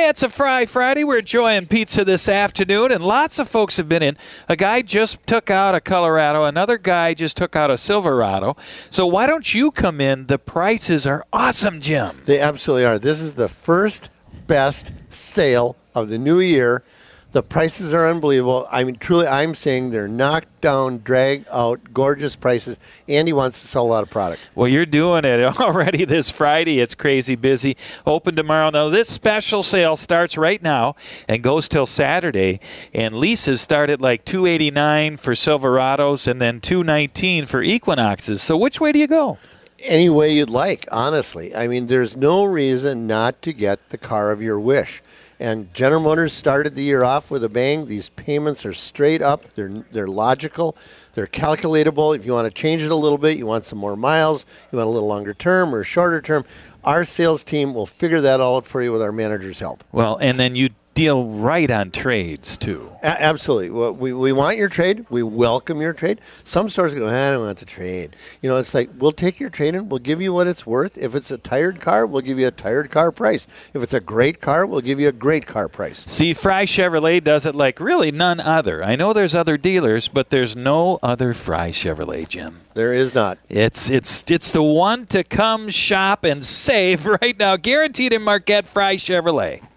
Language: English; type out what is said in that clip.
Hey, it's a Fry Friday. We're enjoying pizza this afternoon, and lots of folks have been in. A guy just took out a Colorado. Another guy just took out a Silverado. So why don't you come in? The prices are awesome, Jim. They absolutely are. This is the first best sale of the new year. The prices are unbelievable. I mean, truly, I'm saying they're knocked down, drag out, gorgeous prices. Andy wants to sell a lot of product. Well, you're doing it already this Friday. It's crazy busy. Open tomorrow. Now, this special sale starts right now and goes till Saturday. And leases start at like $289 for Silverados and then $219 for Equinoxes. So which way do you go? Any way you'd like, honestly. I mean, there's no reason not to get the car of your wish. And General Motors started the year off with a bang. These payments are straight up. They're logical. They're calculatable. If you want to change it a little bit, you want some more miles, you want a little longer term or shorter term, our sales team will figure that all out for you with our manager's help. Well, and then you deal right on trades, too. Absolutely. Well, we want your trade. We welcome your trade. Some stores go, I don't want the trade. You know, it's like, we'll take your trade and we'll give you what it's worth. If it's a tired car, we'll give you a tired car price. If it's a great car, we'll give you a great car price. See, Fry Chevrolet does it like really none other. I know there's other dealers, but there's no other Fry Chevrolet, Jim. There is not. It's the one to come shop and save right now. Guaranteed in Marquette, Fry Chevrolet.